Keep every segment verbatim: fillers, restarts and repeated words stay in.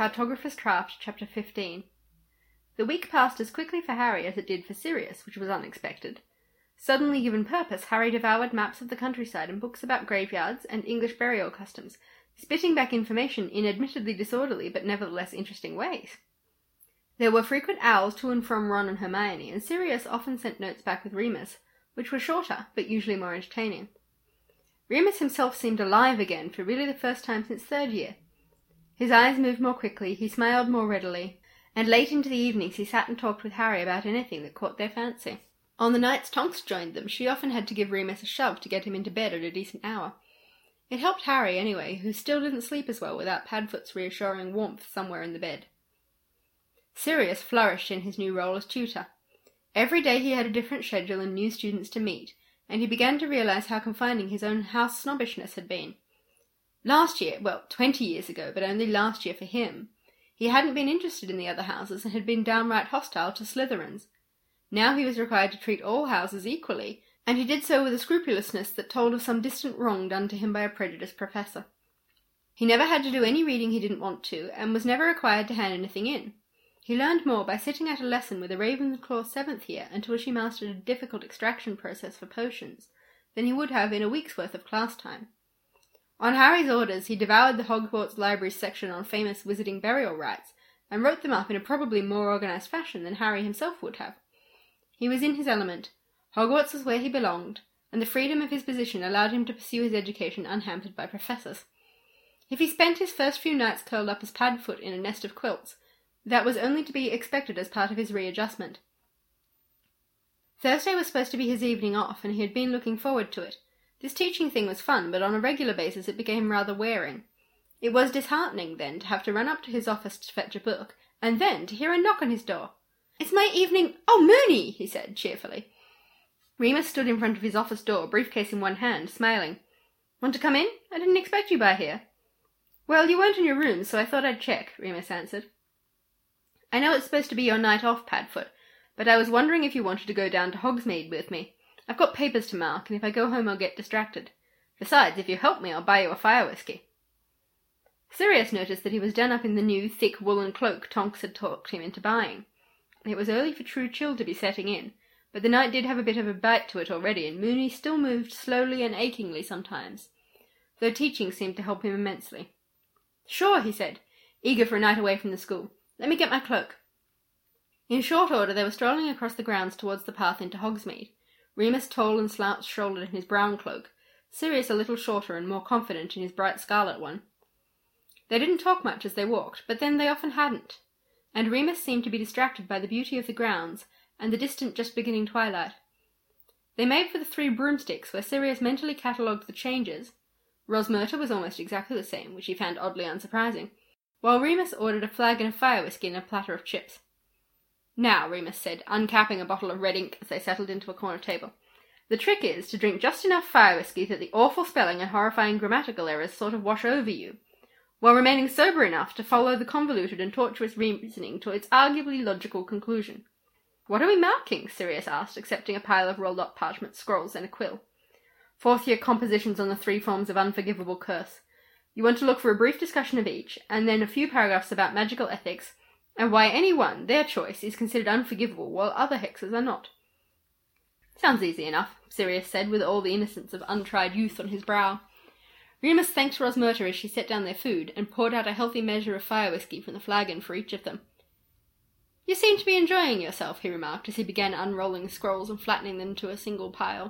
Cartographer's Craft, Chapter fifteen. The week passed as quickly for Harry as it did for Sirius, which was unexpected. Suddenly given purpose, Harry devoured maps of the countryside and books about graveyards and English burial customs, spitting back information in admittedly disorderly but nevertheless interesting ways. There were frequent owls to and from Ron and Hermione, and Sirius often sent notes back with Remus, which were shorter, but usually more entertaining. Remus himself seemed alive again for really the first time since third year. His eyes moved more quickly, he smiled more readily, and late into the evenings he sat and talked with Harry about anything that caught their fancy. On the nights Tonks joined them, she often had to give Remus a shove to get him into bed at a decent hour. It helped Harry, anyway, who still didn't sleep as well without Padfoot's reassuring warmth somewhere in the bed. Sirius flourished in his new role as tutor. Every day he had a different schedule and new students to meet, and he began to realise how confining his own house snobbishness had been. Last year, well, twenty years ago, but only last year for him, he hadn't been interested in the other houses and had been downright hostile to Slytherins. Now he was required to treat all houses equally, and he did so with a scrupulousness that told of some distant wrong done to him by a prejudiced professor. He never had to do any reading he didn't want to, and was never required to hand anything in. He learned more by sitting at a lesson with a Ravenclaw seventh year until she mastered a difficult extraction process for potions than he would have in a week's worth of class time. On Harry's orders, he devoured the Hogwarts Library's section on famous wizarding burial rites, and wrote them up in a probably more organised fashion than Harry himself would have. He was in his element. Hogwarts was where he belonged, and the freedom of his position allowed him to pursue his education unhampered by professors. If he spent his first few nights curled up as Padfoot in a nest of quilts, that was only to be expected as part of his readjustment. Thursday was supposed to be his evening off, and he had been looking forward to it. This teaching thing was fun, but on a regular basis it became rather wearing. It was disheartening, then, to have to run up to his office to fetch a book, and then to hear a knock on his door. "It's my evening— Oh, Moony!" he said, cheerfully. Remus stood in front of his office door, briefcase in one hand, smiling. "Want to come in? I didn't expect you by here." "Well, you weren't in your room, so I thought I'd check," Remus answered. "I know it's supposed to be your night off, Padfoot, but I was wondering if you wanted to go down to Hogsmeade with me. I've got papers to mark, and if I go home I'll get distracted. Besides, if you help me, I'll buy you a fire whiskey." Sirius noticed that he was done up in the new, thick woolen cloak Tonks had talked him into buying. It was early for true chill to be setting in, but the night did have a bit of a bite to it already, and Moony still moved slowly and achingly sometimes, though teaching seemed to help him immensely. "Sure," he said, eager for a night away from the school. "Let me get my cloak." In short order they were strolling across the grounds towards the path into Hogsmeade, Remus tall and slouch-shouldered in his brown cloak, Sirius a little shorter and more confident in his bright scarlet one. They didn't talk much as they walked, but then they often hadn't, and Remus seemed to be distracted by the beauty of the grounds and the distant just beginning twilight. They made for the Three Broomsticks, where Sirius mentally catalogued the changes. Rosmerta was almost exactly the same, which he found oddly unsurprising, while Remus ordered a flagon of fire whiskey and a platter of chips. "Now," Remus said, uncapping a bottle of red ink as they settled into a corner table, "the trick is to drink just enough fire whiskey that the awful spelling and horrifying grammatical errors sort of wash over you, while remaining sober enough to follow the convoluted and tortuous reasoning to its arguably logical conclusion." "What are we marking?" Sirius asked, accepting a pile of rolled-up parchment scrolls and a quill. "Fourth-year compositions on the three forms of unforgivable curse. You want to look for a brief discussion of each, and then a few paragraphs about magical ethics, and why any one, their choice, is considered unforgivable, while other hexes are not." "Sounds easy enough," Sirius said, with all the innocence of untried youth on his brow. Remus thanked Rosmerta as she set down their food, and poured out a healthy measure of fire whiskey from the flagon for each of them. "You seem to be enjoying yourself," he remarked, as he began unrolling the scrolls and flattening them to a single pile.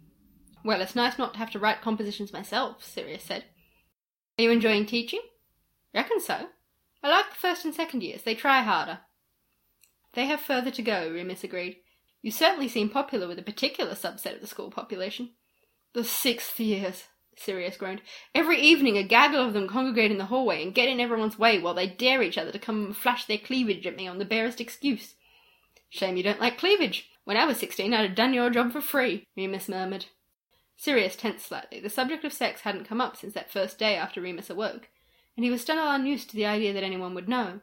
"Well, it's nice not to have to write compositions myself," Sirius said. "Are you enjoying teaching?" "Reckon so. I like the first and second years. They try harder." "They have further to go," Remus agreed. "You certainly seem popular with a particular subset of the school population." "The sixth years," Sirius groaned. "Every evening a gaggle of them congregate in the hallway and get in everyone's way while they dare each other to come and flash their cleavage at me on the barest excuse." "Shame you don't like cleavage. When I was sixteen I'd have done your job for free," Remus murmured. Sirius tensed slightly. The subject of sex hadn't come up since that first day after Remus awoke, and he was still unused to the idea that anyone would know.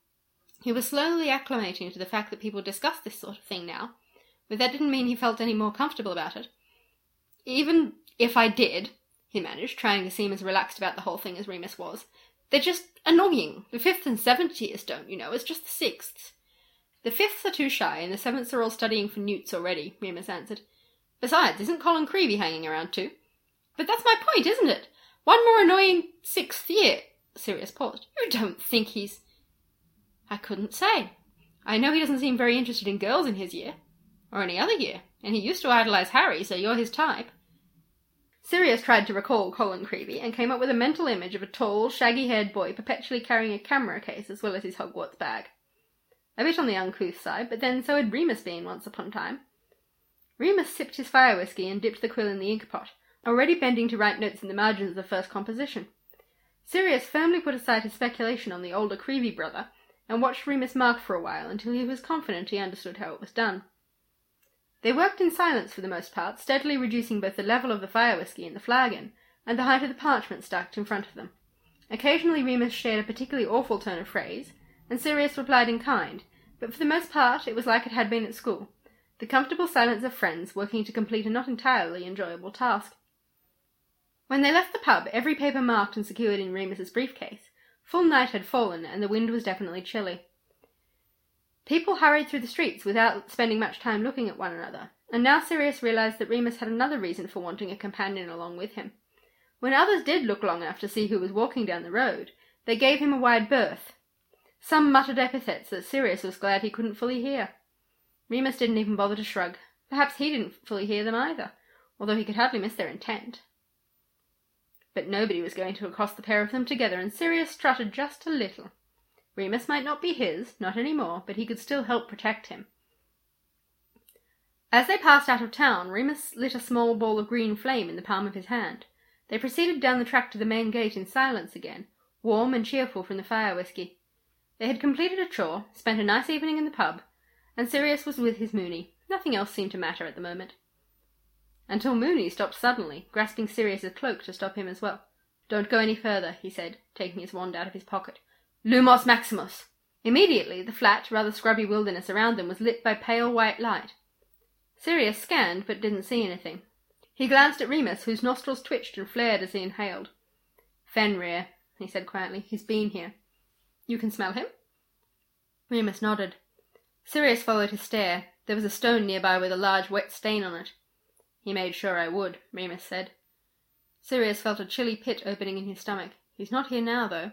He was slowly acclimating to the fact that people discussed this sort of thing now, but that didn't mean he felt any more comfortable about it. "Even if I did," he managed, trying to seem as relaxed about the whole thing as Remus was, They're just annoying. The fifth and seventh tiers don't, you know, it's just the sixths. The fifths are too shy, and the sevenths are all studying for newts already, Remus answered. Besides, isn't Colin Creevey hanging around too? But that's my point, isn't it? One more annoying sixth year. Sirius paused. You don't think he's... I couldn't say. I know he doesn't seem very interested in girls in his year. Or any other year. And he used to idolize Harry, so you're his type. Sirius tried to recall Colin Creevey, and came up with a mental image of a tall, shaggy-haired boy perpetually carrying a camera case as well as his Hogwarts bag. A bit on the uncouth side, but then so had Remus been once upon a time. Remus sipped his fire whiskey and dipped the quill in the ink pot, already bending to write notes in the margins of the first composition. Sirius firmly put aside his speculation on the older Creevey brother, and watched Remus mark for a while until he was confident he understood how it was done. They worked in silence for the most part, steadily reducing both the level of the fire whiskey and the flagon, and the height of the parchment stacked in front of them. Occasionally Remus shared a particularly awful turn of phrase, and Sirius replied in kind, but for the most part it was like it had been at school, the comfortable silence of friends working to complete a not entirely enjoyable task. When they left the pub, every paper marked and secured in Remus's briefcase. Full night had fallen, and the wind was definitely chilly. People hurried through the streets without spending much time looking at one another, and now Sirius realized that Remus had another reason for wanting a companion along with him. When others did look long enough to see who was walking down the road, they gave him a wide berth. Some muttered epithets that Sirius was glad he couldn't fully hear. Remus didn't even bother to shrug. Perhaps he didn't fully hear them either, although he could hardly miss their intent. But nobody was going to accost the pair of them together, and Sirius strutted just a little. Remus might not be his, not any more, but he could still help protect him. As they passed out of town, Remus lit a small ball of green flame in the palm of his hand. They proceeded down the track to the main gate in silence again, warm and cheerful from the fire whiskey. They had completed a chore, spent a nice evening in the pub, and Sirius was with his Moony. Nothing else seemed to matter at the moment. Until Moony stopped suddenly, grasping Sirius's cloak to stop him as well. "Don't go any further," he said, taking his wand out of his pocket. "Lumos Maximus!" Immediately, the flat, rather scrubby wilderness around them was lit by pale white light. Sirius scanned, but didn't see anything. He glanced at Remus, whose nostrils twitched and flared as he inhaled. "Fenrir," he said quietly. "He's been here." "You can smell him?" Remus nodded. Sirius followed his stare. There was a stone nearby with a large wet stain on it. "He made sure I would," Remus said. Sirius felt a chilly pit opening in his stomach. "He's not here now, though."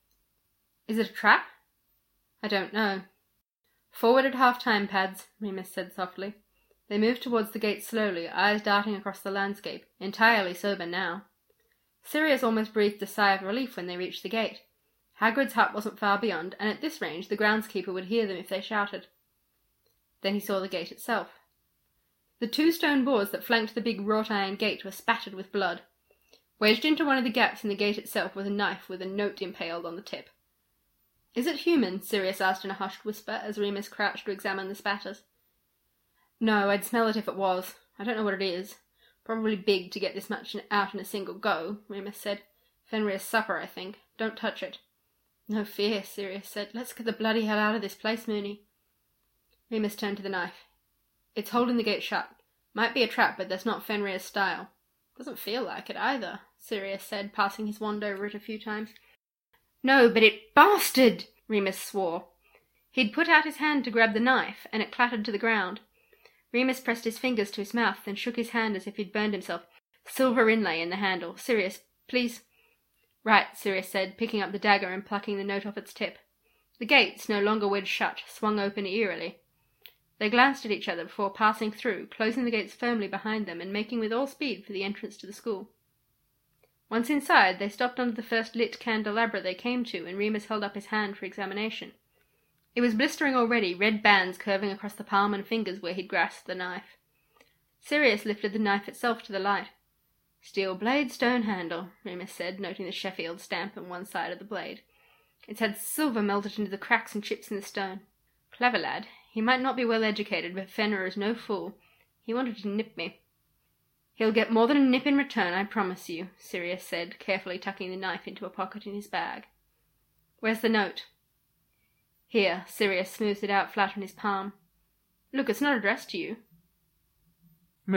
"Is it a trap?" "I don't know." "Forward at half-time, Pads," Remus said softly. They moved towards the gate slowly, eyes darting across the landscape, entirely sober now. Sirius almost breathed a sigh of relief when they reached the gate. Hagrid's hut wasn't far beyond, and at this range the groundskeeper would hear them if they shouted. Then he saw the gate itself. The two stone boards that flanked the big wrought-iron gate were spattered with blood. Wedged into one of the gaps in the gate itself was a knife with a note impaled on the tip. "Is it human?" Sirius asked in a hushed whisper as Remus crouched to examine the spatters. "No, I'd smell it if it was. I don't know what it is. Probably big to get this much out in a single go," Remus said. "Fenrir's supper, I think. Don't touch it." "No fear," Sirius said. "Let's get the bloody hell out of this place, Moony." Remus turned to the knife. "It's holding the gate shut. Might be a trap, but that's not Fenrir's style." "Doesn't feel like it either," Sirius said, passing his wand over it a few times. "No, but it bastard!" Remus swore. He'd put out his hand to grab the knife, and it clattered to the ground. Remus pressed his fingers to his mouth, then shook his hand as if he'd burned himself. "Silver inlay in the handle. Sirius, please." "Right," Sirius said, picking up the dagger and plucking the note off its tip. The gates, no longer wedged shut, swung open eerily. They glanced at each other before passing through, closing the gates firmly behind them and making with all speed for the entrance to the school. Once inside, they stopped under the first lit candelabra they came to, and Remus held up his hand for examination. It was blistering already, red bands curving across the palm and fingers where he'd grasped the knife. Sirius lifted the knife itself to the light. "Steel blade, stone handle," Remus said, noting the Sheffield stamp on one side of the blade. "It's had silver melted into the cracks and chips in the stone. Clever lad. He might not be well educated, but Fenrir is no fool. He wanted to nip me." "He'll get more than a nip in return, I promise you," Sirius said, carefully tucking the knife into a pocket in his bag. "Where's the note?" "Here." Sirius smoothed it out flat on his palm. "Look, it's not addressed to you."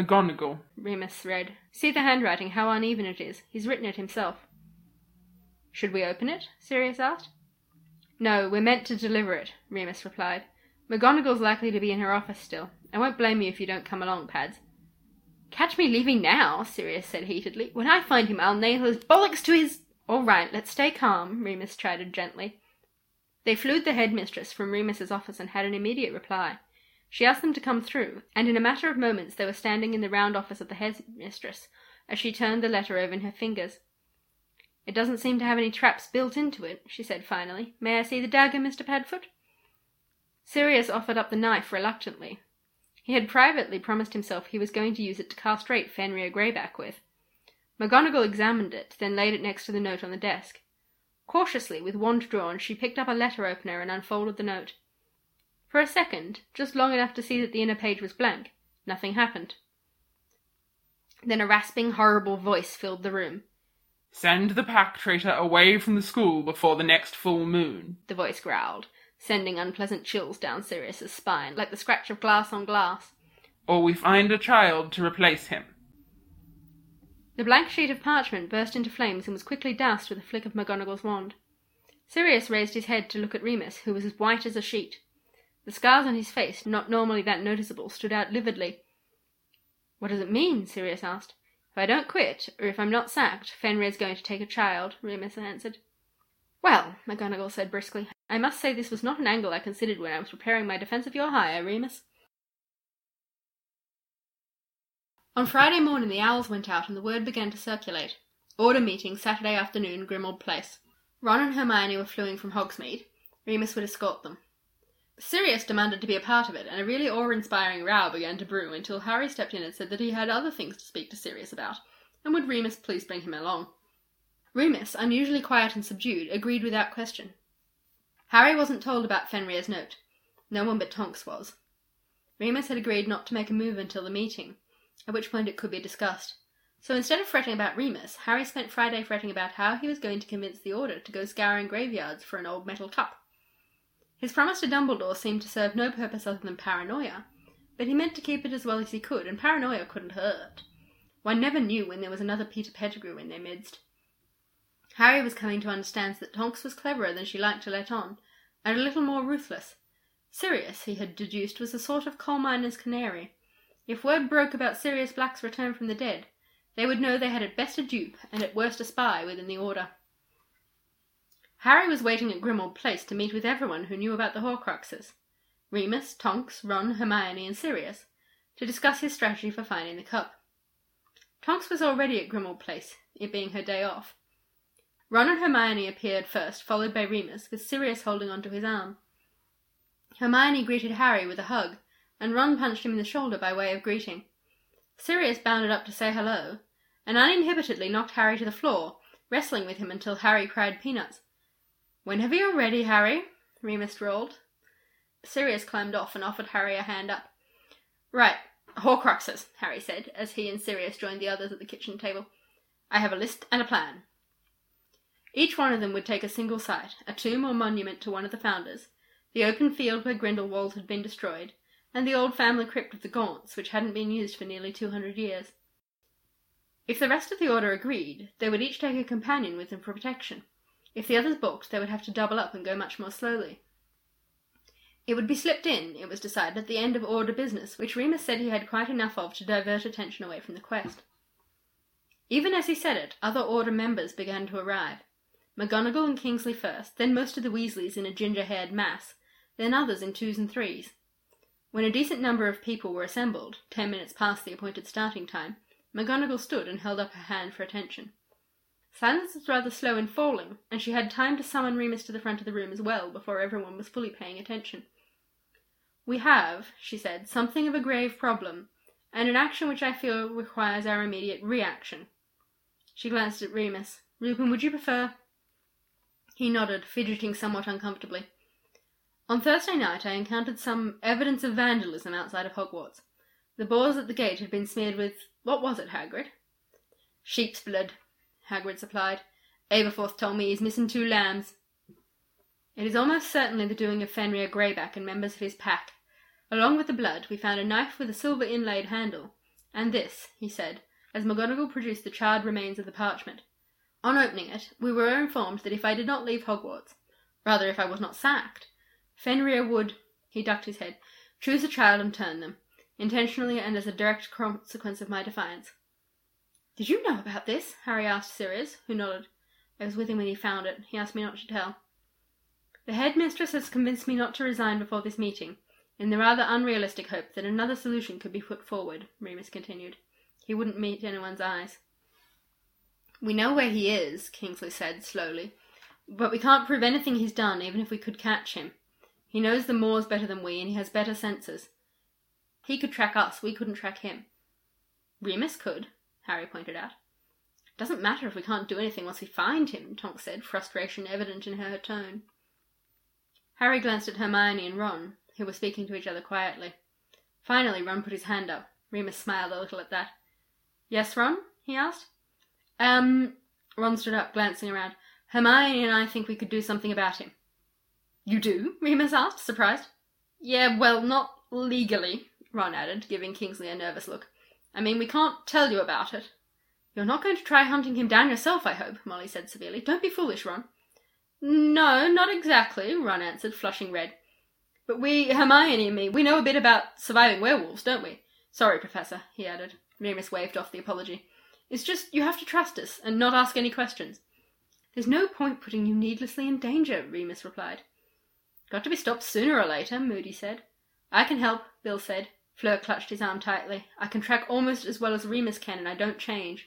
"McGonagall," Remus read. "See the handwriting, how uneven it is. He's written it himself." "Should we open it?" Sirius asked. "No, we're meant to deliver it," Remus replied. "McGonagall's likely to be in her office still. I won't blame you if you don't come along, Pads." "Catch me leaving now," Sirius said heatedly. "When I find him, I'll nail his bollocks to his—" "All right, let's stay calm," Remus chided gently. They flew the headmistress from Remus's office and had an immediate reply. She asked them to come through, and in a matter of moments they were standing in the round office of the headmistress as she turned the letter over in her fingers. "It doesn't seem to have any traps built into it," she said finally. "May I see the dagger, Mister Padfoot?" Sirius offered up the knife reluctantly. He had privately promised himself he was going to use it to castrate Fenrir Greyback with. McGonagall examined it, then laid it next to the note on the desk. Cautiously, with wand drawn, she picked up a letter opener and unfolded the note. For a second, just long enough to see that the inner page was blank, nothing happened. Then a rasping, horrible voice filled the room. "Send the pack traitor away from the school before the next full moon," the voice growled, sending unpleasant chills down Sirius's spine, like the scratch of glass on glass. "or we find a child to replace him." The blank sheet of parchment burst into flames and was quickly doused with a flick of McGonagall's wand. Sirius raised his head to look at Remus, who was as white as a sheet. The scars on his face, not normally that noticeable, stood out lividly. "What does it mean?" Sirius asked. "If I don't quit, or if I'm not sacked, Fenrir's going to take a child," Remus answered. "Well," McGonagall said briskly, "I must say this was not an angle I considered when I was preparing my defence of your hire, Remus." On Friday morning the owls went out and the word began to circulate. Order meeting Saturday afternoon, Grimmauld Place. Ron and Hermione were fluing from Hogsmeade. Remus would escort them. Sirius demanded to be a part of it, and a really awe-inspiring row began to brew until Harry stepped in and said that he had other things to speak to Sirius about, and would Remus please bring him along. Remus, unusually quiet and subdued, agreed without question. Harry wasn't told about Fenrir's note. No one but Tonks was. Remus had agreed not to make a move until the meeting, at which point it could be discussed. So instead of fretting about Remus, Harry spent Friday fretting about how he was going to convince the Order to go scouring graveyards for an old metal cup. His promise to Dumbledore seemed to serve no purpose other than paranoia, but he meant to keep it as well as he could, and paranoia couldn't hurt. One never knew when there was another Peter Pettigrew in their midst. Harry was coming to understand that Tonks was cleverer than she liked to let on, and a little more ruthless. Sirius, he had deduced, was a sort of coal miner's canary. If word broke about Sirius Black's return from the dead, they would know they had at best a dupe, and at worst a spy within the Order. Harry was waiting at Grimmauld Place to meet with everyone who knew about the Horcruxes, Remus, Tonks, Ron, Hermione, and Sirius, to discuss his strategy for finding the cup. Tonks was already at Grimmauld Place, it being her day off. Ron and Hermione appeared first, followed by Remus, with Sirius holding onto his arm. Hermione greeted Harry with a hug, and Ron punched him in the shoulder by way of greeting. Sirius bounded up to say hello, and uninhibitedly knocked Harry to the floor, wrestling with him until Harry cried peanuts. "Whenever you're ready, Harry," Remus drawled. Sirius climbed off and offered Harry a hand up. "Right, Horcruxes," Harry said, as he and Sirius joined the others at the kitchen table. "I have a list and a plan." Each one of them would take a single site, a tomb or monument to one of the founders, the open field where Grindelwald had been destroyed, and the old family crypt of the Gaunts, which hadn't been used for nearly two hundred years. If the rest of the Order agreed, they would each take a companion with them for protection. If the others balked, they would have to double up and go much more slowly. It would be slipped in, it was decided, at the end of Order business, which Remus said he had quite enough of to divert attention away from the quest. Even as he said it, other Order members began to arrive. McGonagall and Kingsley first, then most of the Weasleys in a ginger-haired mass, then others in twos and threes. When a decent number of people were assembled, ten minutes past the appointed starting time, McGonagall stood and held up her hand for attention. Silence was rather slow in falling, and she had time to summon Remus to the front of the room as well before everyone was fully paying attention. "We have," she said, "something of a grave problem, and an action which I feel requires our immediate reaction." She glanced at Remus. "Lupin, would you prefer—" He nodded, fidgeting somewhat uncomfortably. "On Thursday night I encountered some evidence of vandalism outside of Hogwarts. The boards at the gate had been smeared with— what was it, Hagrid?" "Sheep's blood," Hagrid supplied. "Aberforth told me he's missing two lambs." "It is almost certainly the doing of Fenrir Greyback and members of his pack. Along with the blood, we found a knife with a silver inlaid handle, and this," he said, as McGonagall produced the charred remains of the parchment. On opening it, we were informed that if I did not leave Hogwarts, rather if I was not sacked, Fenrir would, he ducked his head, choose a child and turn them, intentionally and as a direct consequence of my defiance. Did you know about this? Harry asked Sirius, who nodded. I was with him when he found it. He asked me not to tell. The headmistress has convinced me not to resign before this meeting, in the rather unrealistic hope that another solution could be put forward, Remus continued. He wouldn't meet anyone's eyes. We know where he is, Kingsley said slowly, but we can't prove anything he's done, even if we could catch him. He knows the moors better than we, and he has better senses. He could track us, we couldn't track him. Remus could, Harry pointed out. It doesn't matter if we can't do anything once we find him, Tonks said, frustration evident in her tone. Harry glanced at Hermione and Ron, who were speaking to each other quietly. Finally, Ron put his hand up. Remus smiled a little at that. Yes, Ron? He asked. Um, Ron stood up, glancing around. Hermione and I think we could do something about him. You do? Remus asked, surprised. Yeah, well, not legally, Ron added, giving Kingsley a nervous look. I mean, we can't tell you about it. You're not going to try hunting him down yourself, I hope, Molly said severely. Don't be foolish, Ron. No, not exactly, Ron answered, flushing red. But we, Hermione and me, we know a bit about surviving werewolves, don't we? Sorry, Professor, he added. Remus waved off the apology. It's just you have to trust us, and not ask any questions. There's no point putting you needlessly in danger, Remus replied. Got to be stopped sooner or later, Moody said. I can help, Bill said. Fleur clutched his arm tightly. I can track almost as well as Remus can, and I don't change.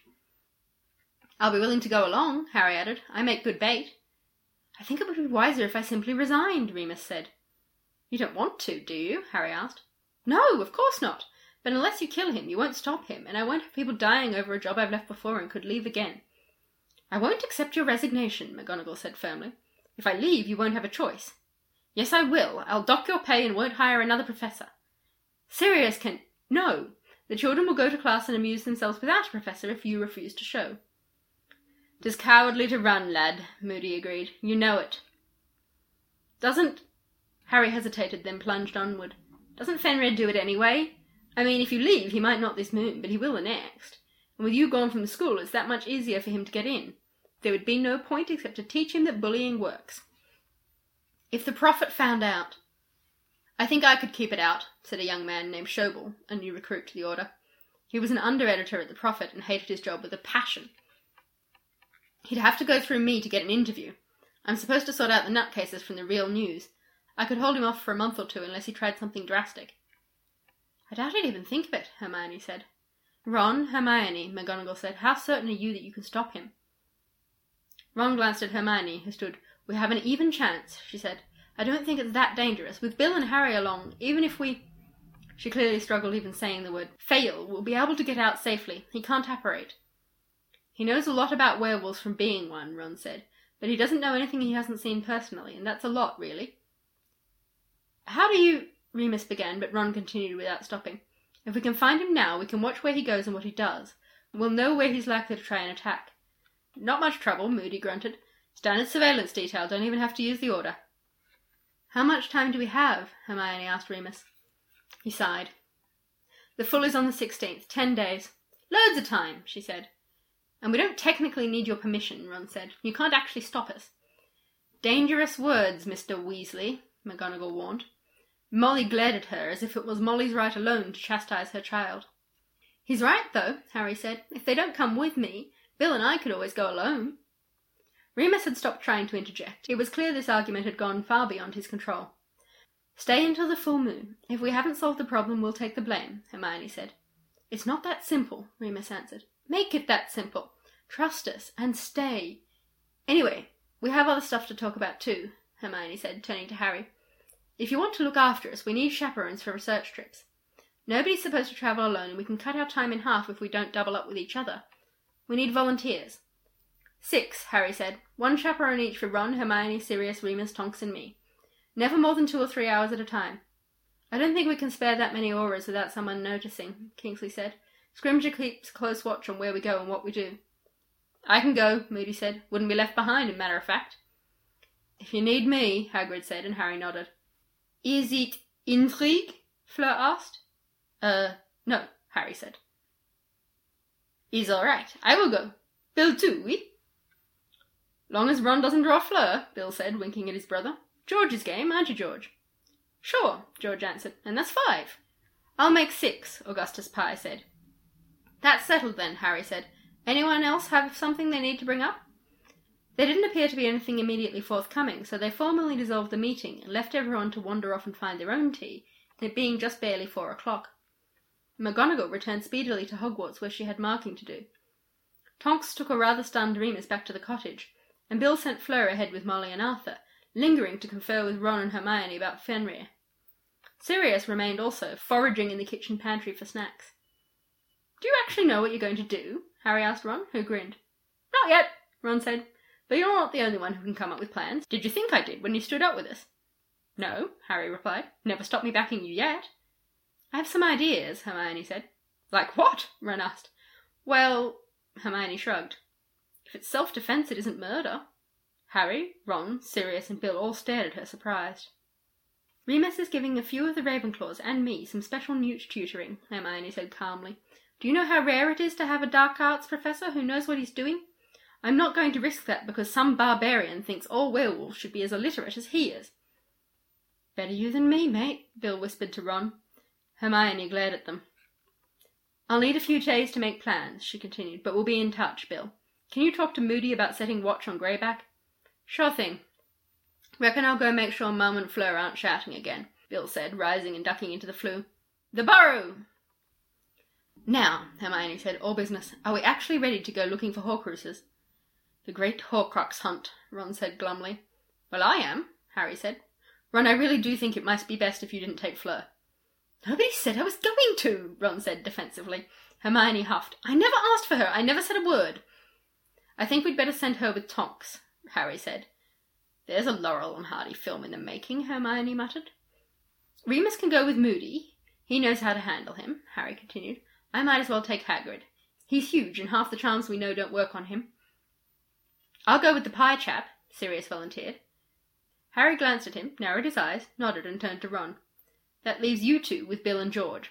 I'll be willing to go along, Harry added. I make good bait. I think it would be wiser if I simply resigned, Remus said. You don't want to, do you? Harry asked. No, of course not. But unless you kill him, you won't stop him, and I won't have people dying over a job I've left before and could leave again. I won't accept your resignation, McGonagall said firmly. If I leave, you won't have a choice. Yes, I will. I'll dock your pay and won't hire another professor. Sirius can... No. The children will go to class and amuse themselves without a professor if you refuse to show. 'Tis cowardly to run, lad, Moody agreed. You know it. Doesn't... Harry hesitated, then plunged onward. Doesn't Fenrir do it anyway? I mean, if you leave, he might not this moon, but he will the next. And with you gone from the school, it's that much easier for him to get in. There would be no point except to teach him that bullying works. If the Prophet found out... I think I could keep it out, said a young man named Schobel, a new recruit to the Order. He was an under-editor at the Prophet and hated his job with a passion. He'd have to go through me to get an interview. I'm supposed to sort out the nutcases from the Real News. I could hold him off for a month or two unless he tried something drastic. I doubt he'd even think of it, Hermione said. Ron, Hermione, McGonagall said, how certain are you that you can stop him? Ron glanced at Hermione, who stood. We have an even chance, she said. I don't think it's that dangerous. With Bill and Harry along, even if we... She clearly struggled even saying the word. Fail, we'll be able to get out safely. He can't apparate. He knows a lot about werewolves from being one, Ron said, but he doesn't know anything he hasn't seen personally, and that's a lot, really. How do you... Remus began, but Ron continued without stopping. If we can find him now, we can watch where he goes and what he does. We'll know where he's likely to try and attack. Not much trouble, Moody grunted. Standard surveillance detail, don't even have to use the order. How much time do we have? Hermione asked Remus. He sighed. The full is on the sixteenth, ten days. Loads of time, she said. And we don't technically need your permission, Ron said. You can't actually stop us. Dangerous words, Mister Weasley, McGonagall warned. Molly glared at her as if it was Molly's right alone to chastise her child. He's right, though, Harry said. If they don't come with me, Bill and I could always go alone. Remus had stopped trying to interject. It was clear this argument had gone far beyond his control. Stay until the full moon. If we haven't solved the problem, we'll take the blame, Hermione said. It's not that simple, Remus answered. Make it that simple. Trust us, and stay. Anyway, we have other stuff to talk about too, Hermione said, turning to Harry. If you want to look after us, we need chaperones for research trips. Nobody's supposed to travel alone, and we can cut our time in half if we don't double up with each other. We need volunteers. Six, Harry said. One chaperone each for Ron, Hermione, Sirius, Remus, Tonks, and me. Never more than two or three hours at a time. I don't think we can spare that many auras without someone noticing, Kingsley said. Scrimger keeps close watch on where we go and what we do. I can go, Moody said. Wouldn't be left behind, in matter of fact. If you need me, Hagrid said, and Harry nodded. Is it intrigue? Fleur asked. Uh, no, Harry said. Is all right. I will go. Bill too, oui? Long as Ron doesn't draw Fleur, Bill said, winking at his brother. George's game, aren't you, George? Sure, George answered, and that's five. I'll make six, Augustus Pye said. That's settled then, Harry said. Anyone else have something they need to bring up? There didn't appear to be anything immediately forthcoming, so they formally dissolved the meeting and left everyone to wander off and find their own tea, it being just barely four o'clock. McGonagall returned speedily to Hogwarts, where she had marking to do. Tonks took a rather stunned Remus back to the cottage, and Bill sent Fleur ahead with Molly and Arthur, lingering to confer with Ron and Hermione about Fenrir. Sirius remained also, foraging in the kitchen pantry for snacks. Do you actually know what you're going to do? Harry asked Ron, who grinned. Not yet, Ron said, but you're not the only one who can come up with plans. Did you think I did when you stood up with us? No, Harry replied. Never stopped me backing you yet. I have some ideas, Hermione said. Like what? Ron asked. Well, Hermione shrugged. If it's self-defense, it isn't murder. Harry, Ron, Sirius, and Bill all stared at her, surprised. Remus is giving a few of the Ravenclaws and me some special newt tutoring, Hermione said calmly. Do you know how rare it is to have a dark arts professor who knows what he's doing? I'm not going to risk that because some barbarian thinks all werewolves should be as illiterate as he is. Better you than me, mate, Bill whispered to Ron. Hermione glared at them. I'll need a few days to make plans, she continued, but we'll be in touch, Bill. Can you talk to Moody about setting watch on Greyback? Sure thing. Reckon I'll go make sure Mum and Fleur aren't shouting again, Bill said, rising and ducking into the flue. The burrow! Now, Hermione said, all business, are we actually ready to go looking for Horcruxes? The great Horcrux hunt, Ron said glumly. Well, I am, Harry said. Ron, I really do think it might be best if you didn't take Fleur. Nobody said I was going to, Ron said defensively. Hermione huffed. I never asked for her. I never said a word. I think we'd better send her with Tonks, Harry said. There's a Laurel and Hardy film in the making, Hermione muttered. Remus can go with Moody. He knows how to handle him, Harry continued. I might as well take Hagrid. He's huge, and half the charms we know don't work on him. I'll go with the pie chap, Sirius volunteered. Harry glanced at him, narrowed his eyes, nodded, and turned to Ron. That leaves you two with Bill and George.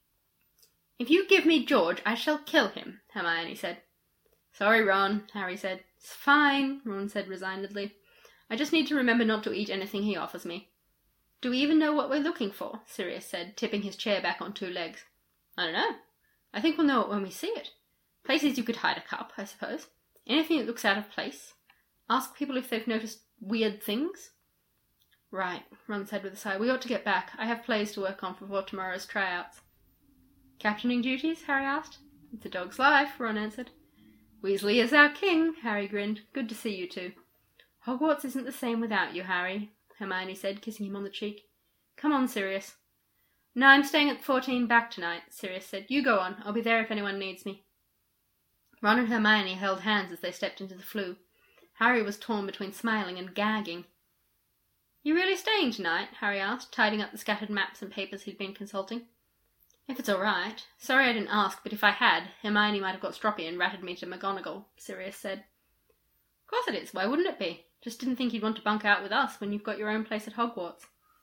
If you give me George, I shall kill him, Hermione said. Sorry, Ron, Harry said. It's fine, Ron said resignedly. I just need to remember not to eat anything he offers me. Do we even know what we're looking for? Sirius said, tipping his chair back on two legs. I don't know. I think we'll know it when we see it. Places you could hide a cup, I suppose. Anything that looks out of place. Ask people if they've noticed weird things. Right, Ron said with a sigh. We ought to get back. I have plays to work on before tomorrow's tryouts. Captaining duties? Harry asked. It's a dog's life, Ron answered. Weasley is our king, Harry grinned. Good to see you two. Hogwarts isn't the same without you, Harry, Hermione said, kissing him on the cheek. Come on, Sirius. No, I'm staying at fourteen back tonight, Sirius said. You go on. I'll be there if anyone needs me. Ron and Hermione held hands as they stepped into the flue. Harry was torn between smiling and gagging. You really staying tonight? Harry asked, tidying up the scattered maps and papers he'd been consulting. If it's all right. Sorry I didn't ask, but if I had, Hermione might have got stroppy and ratted me to McGonagall, Sirius said. Of course it is. Why wouldn't it be? Just didn't think you'd want to bunk out with us when you've got your own place at Hogwarts.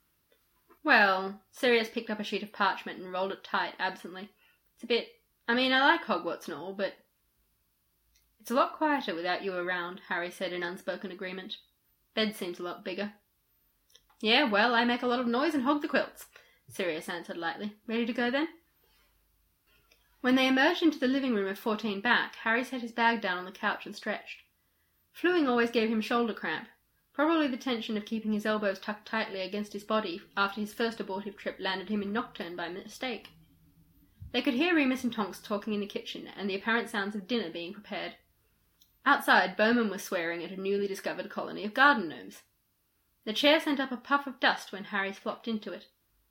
Well, Sirius picked up a sheet of parchment and rolled it tight, absently. It's a bit... I mean, I like Hogwarts and all, but... It's a lot quieter without you around, Harry said in unspoken agreement. Bed seems a lot bigger. Yeah, well, I make a lot of noise and hog the quilts, Sirius answered lightly. Ready to go then? When they emerged into the living room of fourteen back, Harry set his bag down on the couch and stretched. Fluing always gave him shoulder cramp, probably the tension of keeping his elbows tucked tightly against his body after his first abortive trip landed him in Nocturne by mistake. They could hear Remus and Tonks talking in the kitchen and the apparent sounds of dinner being prepared. Outside, Bowman was swearing at a newly discovered colony of garden gnomes. The chair sent up a puff of dust when Harry flopped into it.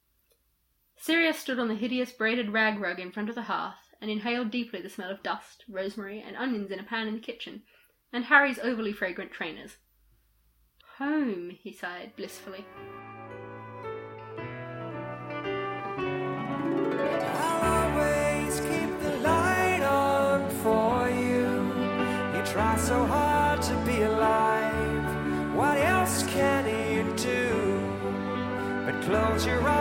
Sirius stood on the hideous braided rag rug in front of the hearth and inhaled deeply the smell of dust, rosemary, and onions in a pan in the kitchen, and Harry's overly fragrant trainers. Home, he sighed blissfully. I'll always keep the light on for you. You try so hard to be alive. What else can you do but close your eyes?